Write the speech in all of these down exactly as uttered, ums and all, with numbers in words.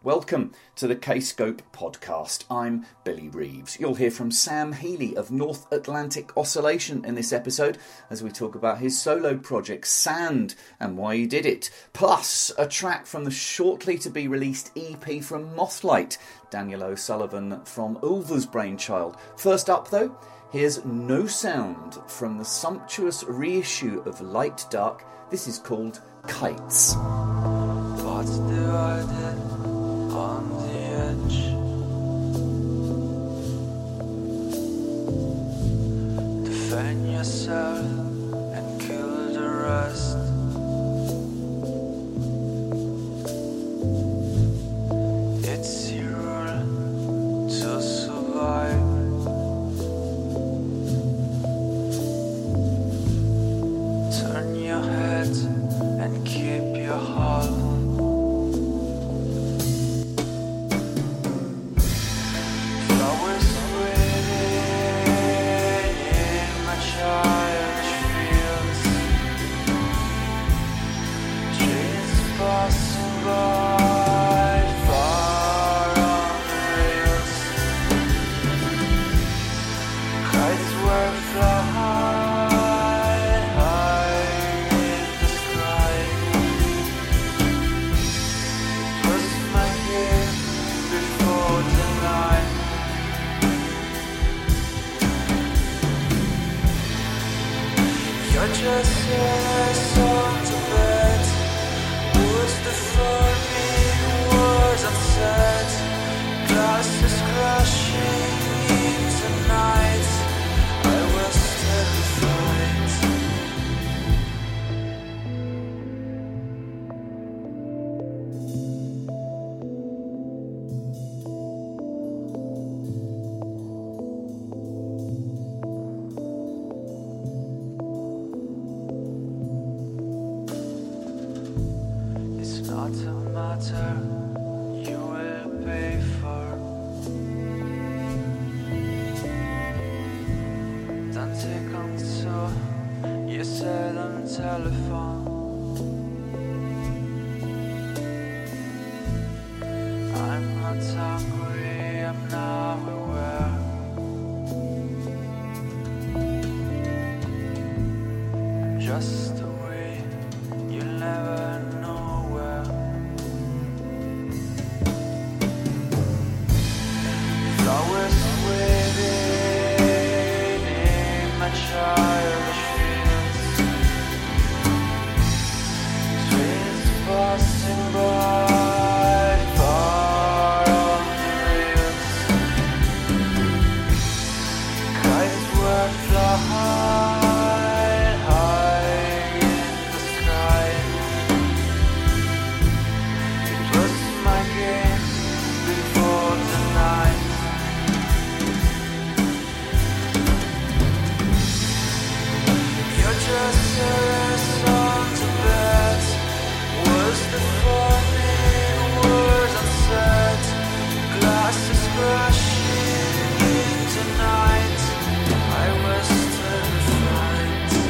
Welcome to the K-Scope podcast. I'm Billy Reeves. You'll hear from Sam Healy of North Atlantic Oscillation in this episode as we talk about his solo project Sand and why he did it. Plus, a track from the shortly to be released E P from Mothlight, Daniel O'Sullivan from Ulver's brainchild. First up though, here's No Sound from the sumptuous reissue of Light Dark. This is called Kites. What's divided on the edge? Defend yourself and kill the rest. It's your rule to survive. Turn your head and keep your heart. Just a song to bed. Words the forming, words unsaid. Glasses crashing into night. I was terrified. Not a matter you will pay for. Don't take control, you said on telephone. I'm not hungry, I'm now aware. I'm just away, you'll never know. Flowers waving in my childish fields. Trains passing by far on the rails. Kites were flying high in the sky. It was my game before the night. Just a song to bed. Was the forming words unsaid? Glasses crashing into night. I was terrified.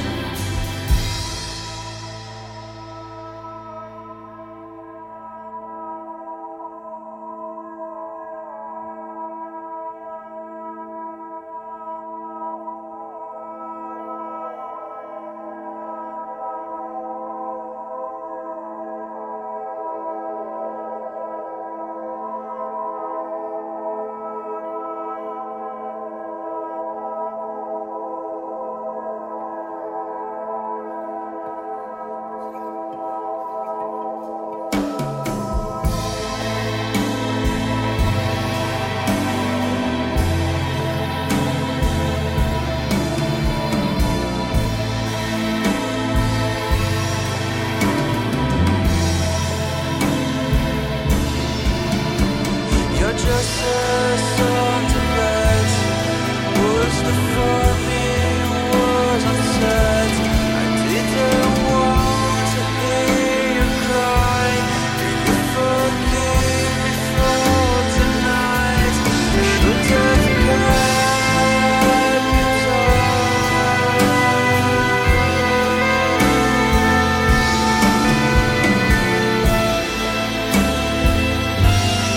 Just a song to bed. Was the forming was unsaid. I didn't want to hear you cry. Did you forgive me for tonight? I should have kept you tight.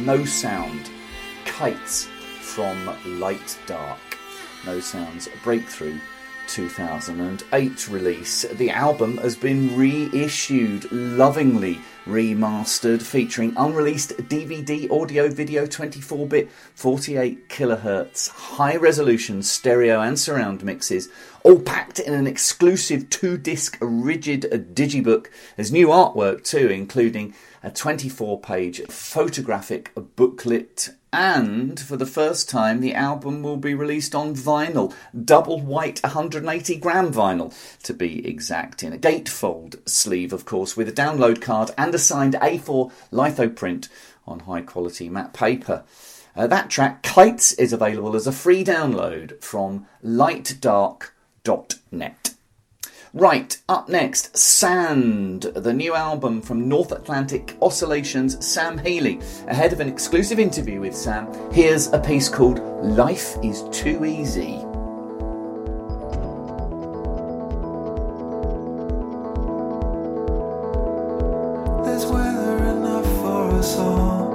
No Sound, Kites from Light Dark. No Sound's Breakthrough two thousand eight release. The album has been reissued, lovingly remastered, featuring unreleased D V D, audio, video, twenty-four bit, forty-eight kilohertz, high resolution stereo and surround mixes, all packed in an exclusive two-disc rigid digibook. There's new artwork too, including a twenty-four page photographic booklet, and for the first time the album will be released on vinyl, double white one hundred eighty gram vinyl to be exact, in a gatefold sleeve of course, with a download card and a signed A four litho print on high quality matte paper. Uh, that track, Kites, is available as a free download from light dark dot net. Right, up next, Sand, the new album from North Atlantic Oscillation's Sam Healey. Ahead of an exclusive interview with Sam, here's a piece called Life is Too Easy. There's weather enough for us all.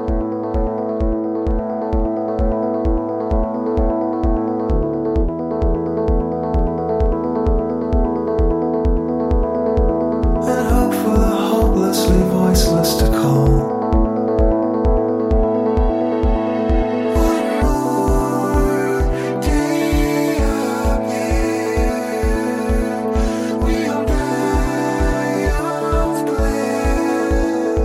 Voiceless to call. One more day up here, we all die of bliss.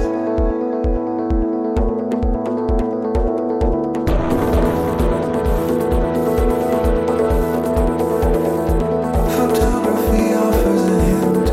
Photography offers a hint.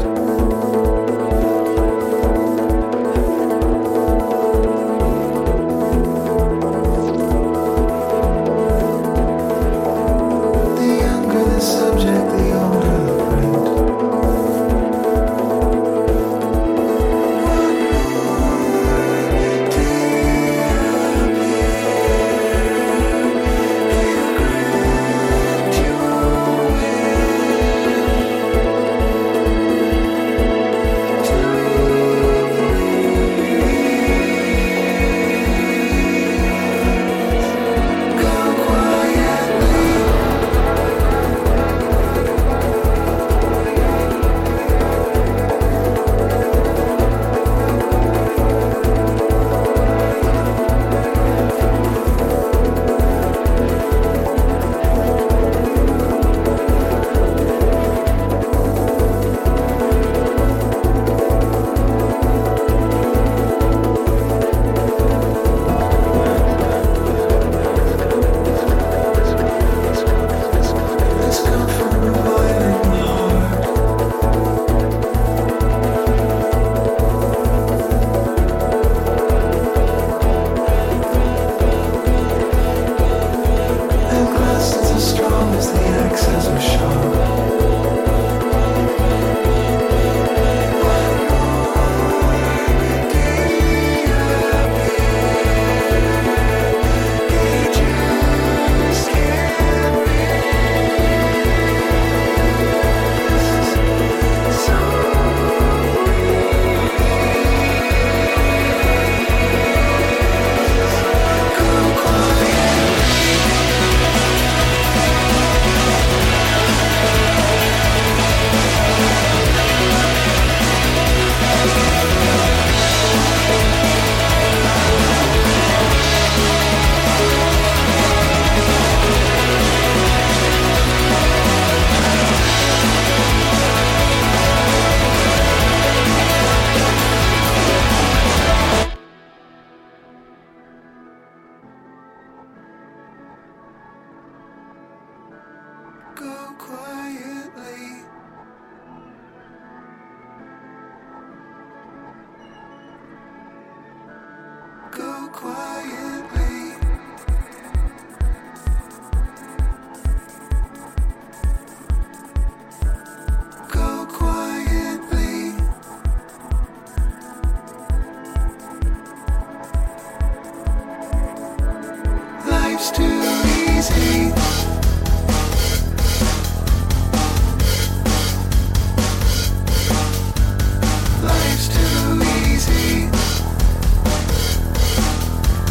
Go quietly. Go quietly. Go quietly. Life's too easy. Life's too easy.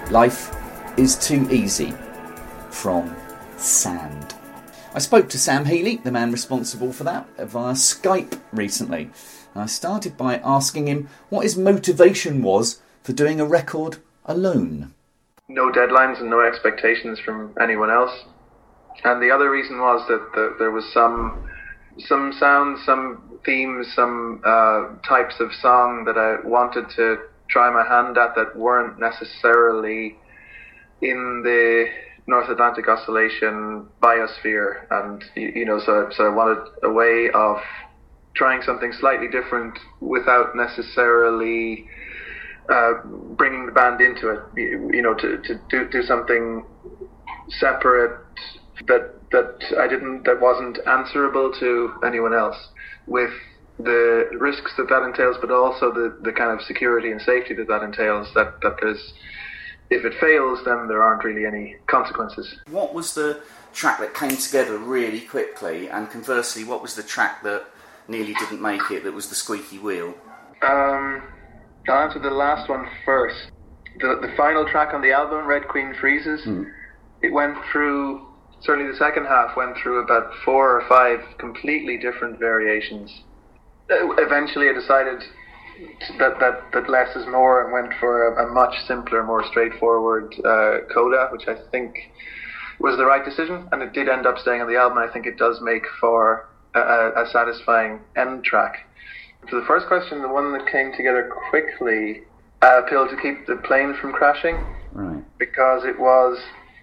Life is Too Easy from Sand. I spoke to Sam Healey, the man responsible for that, via Skype recently. And I started by asking him what his motivation was for doing a record alone. No deadlines and no expectations from anyone else. And the other reason was that the, there was some some sounds, some themes, some uh, types of song that I wanted to try my hand at that weren't necessarily in the North Atlantic Oscillation biosphere. And, you, you know, so, so I wanted a way of trying something slightly different without necessarily uh, bringing the band into it, you, you know, to, to do, do something separate that that I didn't, that wasn't answerable to anyone else, with the risks that that entails, but also the, the kind of security and safety that that entails, that, that there's, if it fails, then there aren't really any consequences. What was the track that came together really quickly, and conversely, what was the track that nearly didn't make it, that was the squeaky wheel? Um, I'll answer the last one first. The, the final track on the album, Red Queen Freezes, mm. it went through... Certainly the second half went through about four or five completely different variations. Eventually I decided that, that, that less is more and went for a, a much simpler, more straightforward uh, coda, which I think was the right decision, and it did end up staying on the album. I think it does make for a, a satisfying end track. For the first question, the one that came together quickly, uh, appealed to keep the plane from crashing, right? Because it was...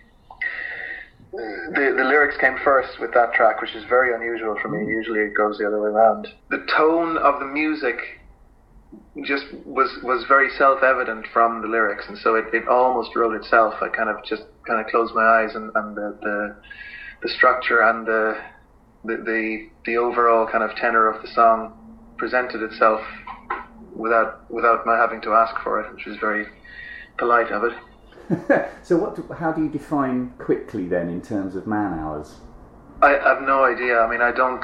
The, the lyrics came first with that track, which is very unusual for me. Usually it goes the other way around. The tone of the music just was was very self-evident from the lyrics, and so it, it almost wrote itself. I kind of just kind of closed my eyes, and, and the, the the structure and the, the the the overall kind of tenor of the song presented itself without without my having to ask for it, which was very polite of it. So what? Do, how do you define quickly then in terms of man hours? I have no idea. I mean, I don't,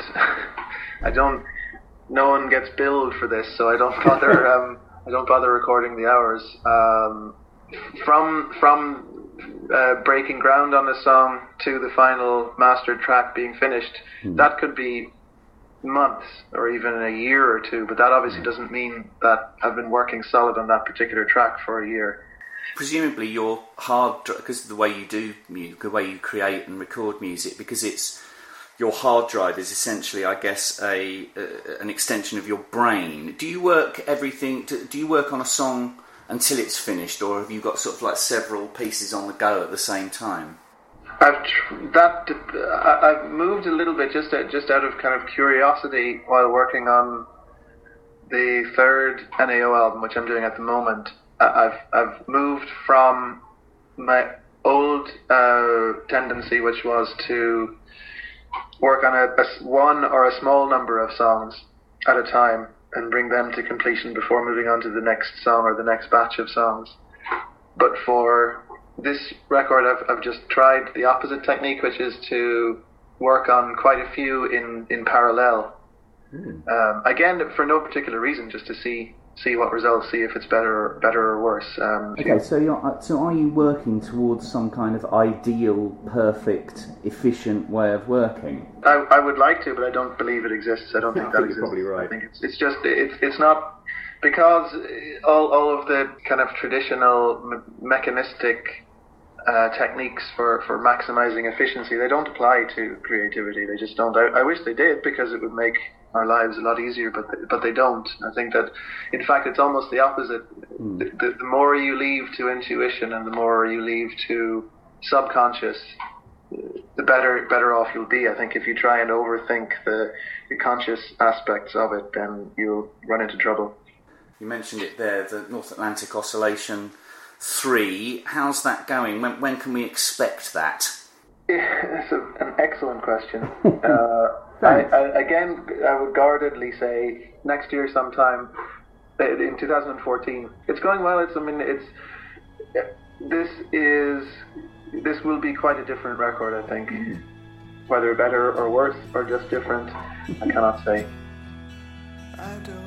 I don't. No one gets billed for this, so I don't bother. um, I don't bother recording the hours. Um, from from uh, breaking ground on a song to the final mastered track being finished, hmm. that could be months or even a year or two. But that obviously doesn't mean that I've been working solid on that particular track for a year. Presumably your hard drive, because of the way you do music, the way you create and record music, because it's your hard drive is essentially, I guess, a uh, an extension of your brain. Do you work everything? Do, do you work on a song until it's finished, or have you got sort of like several pieces on the go at the same time? I've tr- that I've moved a little bit just out, just out of kind of curiosity while working on the third N A O album, which I'm doing at the moment. I've I've moved from my old uh, tendency, which was to work on a, a one or a small number of songs at a time and bring them to completion before moving on to the next song or the next batch of songs. But for this record, I've I've just tried the opposite technique, which is to work on quite a few in in parallel. Mm. Um, again, for no particular reason, just to see. see what results, see if it's better or better or worse. Um, okay, so you're, so are you working towards some kind of ideal, perfect, efficient way of working? I, I would like to, but I don't believe it exists. I don't think I that think exists. You're probably right. I think it's it's just it's it's not, because all all of the kind of traditional me- mechanistic uh, techniques for, for maximizing efficiency, they don't apply to creativity. They just don't. I, I wish they did, because it would make our lives a lot easier, but they, but they don't. I think that, in fact, it's almost the opposite. Mm. The, the, the more you leave to intuition and the more you leave to subconscious, the better better off you'll be. I think if you try and overthink the, the conscious aspects of it, then you'll run into trouble. You mentioned it there, the North Atlantic Oscillation three. How's that going? When when can we expect that? It's a, an excellent question. uh, I, I, again, I would guardedly say next year sometime, in two thousand fourteen. It's going well. It's I mean, it's this is this will be quite a different record, I think. Whether better or worse or just different, I cannot say. I don't. 'Cause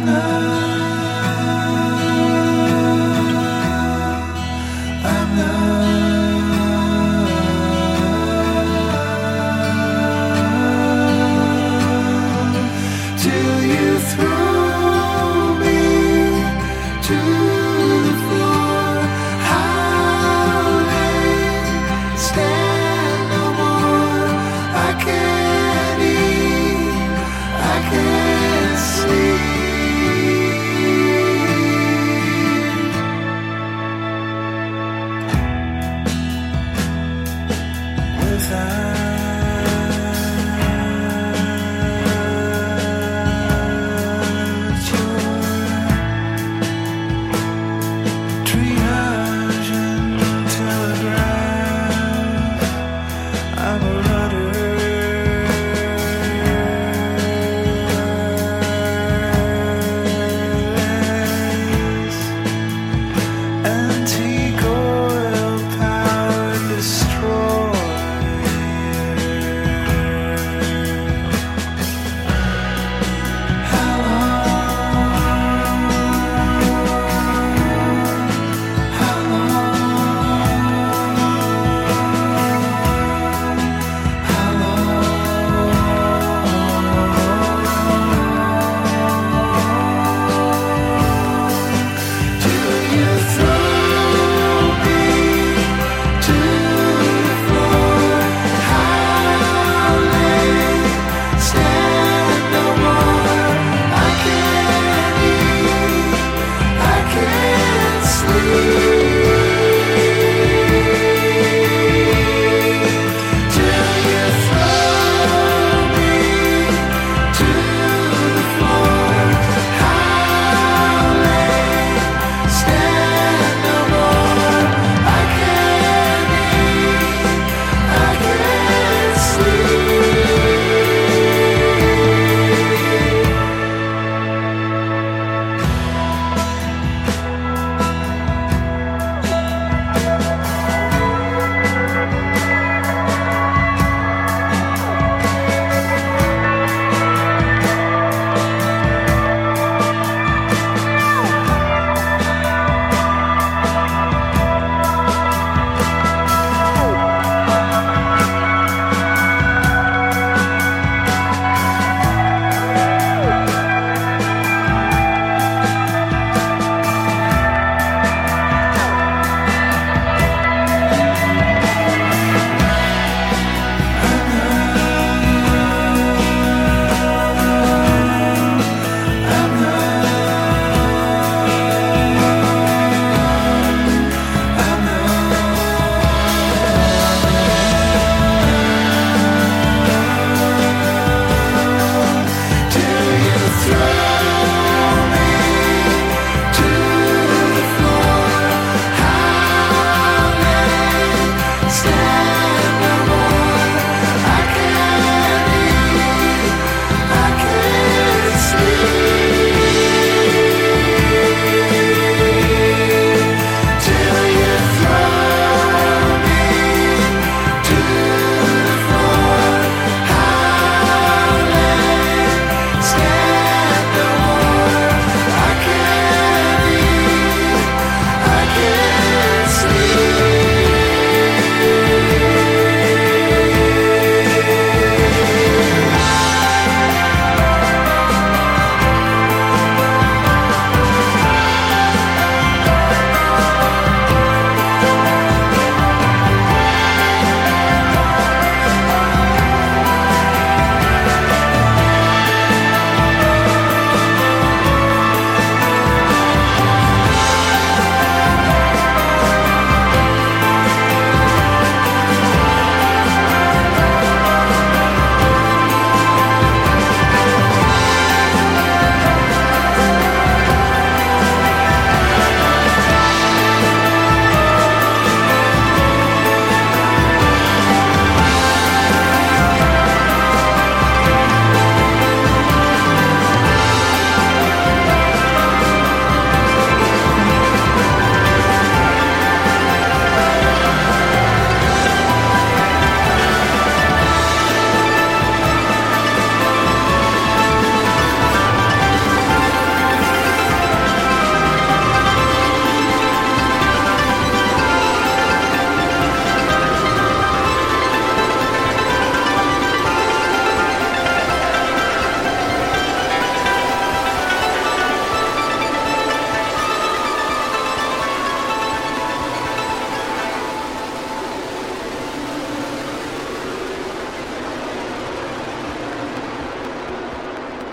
Antique oil power destroy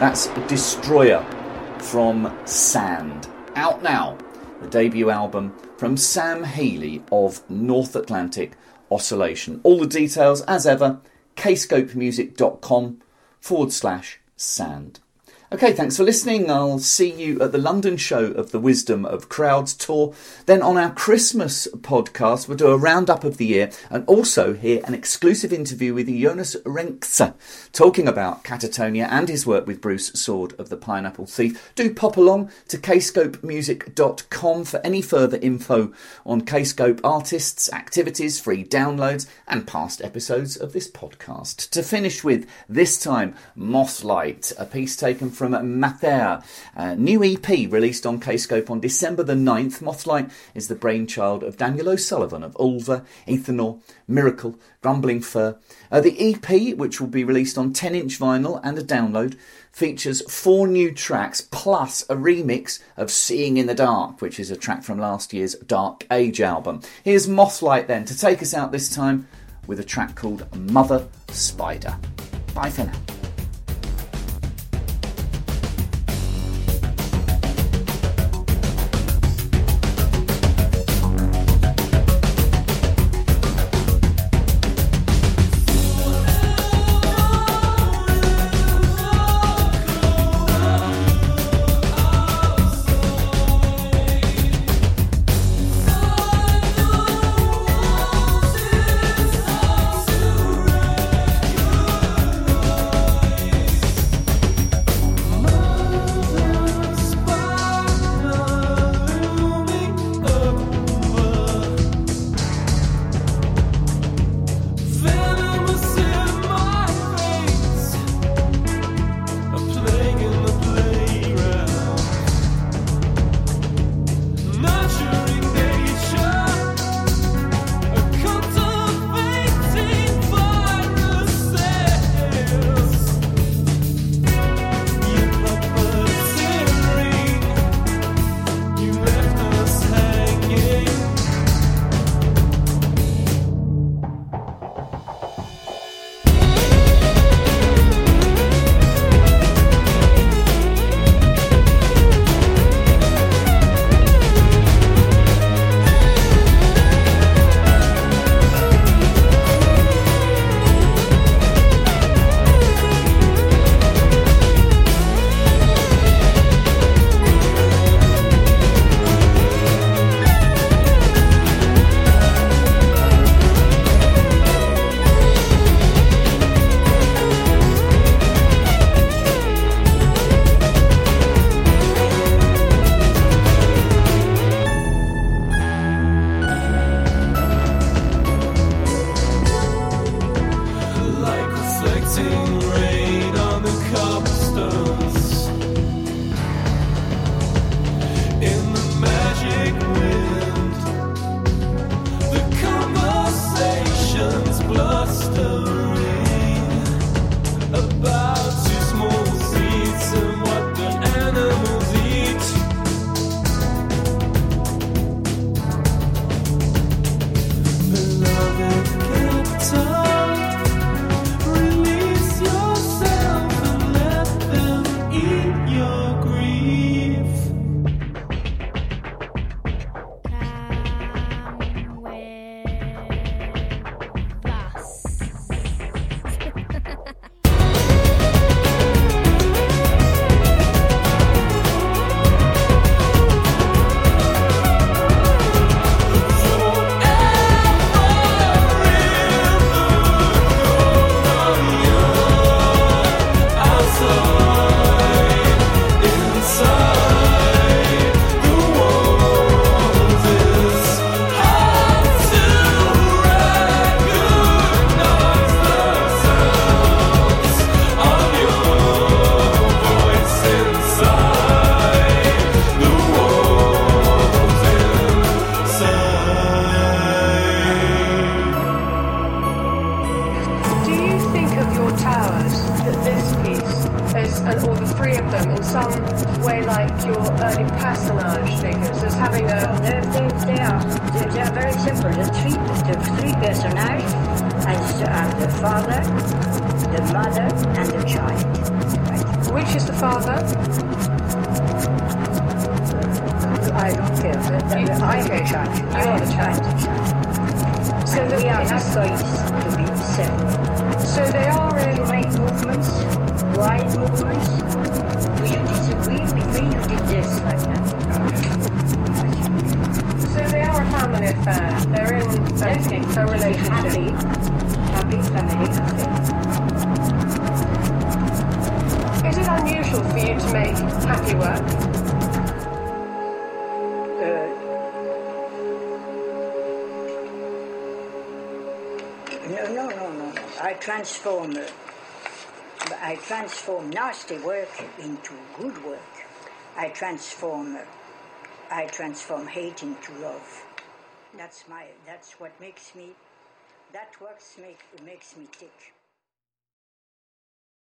That's Destroyer from Sand. Out now, the debut album from Sam Healey of North Atlantic Oscillation. All the details, as ever, kscopemusic.com forward slash sand. Okay, thanks for listening. I'll see you at the London show of the Wisdom of Crowds tour. Then on our Christmas podcast, we'll do a roundup of the year and also hear an exclusive interview with Jonas Renkse talking about Catatonia and his work with Bruce Sword of the Pineapple Thief. Do pop along to kscope music dot com for any further info on Kscope artists, activities, free downloads and past episodes of this podcast. To finish with, this time, Mothlight, a piece taken from from Mater, a new E P released on Kscope on December the ninth. Mothlight is the brainchild of Daniel O'Sullivan of Ulva, Ethanol, Miracle, Grumbling Fur. Uh, the E P, which will be released on ten inch vinyl and a download, features four new tracks plus a remix of Seeing in the Dark, which is a track from last year's Dark Age album. Here's Mothlight then to take us out this time with a track called Mother Spider. Bye for now. As uh, the father, the mother, and the child. Right. Which is the father? I don't care. I'm the child. I am the child. So And the- we are not going to be separate. So they are To really. make movements, wide movements. Do you disagree with me? You did this like that. So they are a family affair. They're in Okay. a relationship. Happy, happy family affair. Is it unusual for you to make happy work? Uh, no, no, no, no, no. I transform, uh, I transform nasty work into good work. I transform, uh, I transform hate into love. That's my, that's what makes me, that works make, makes me tick.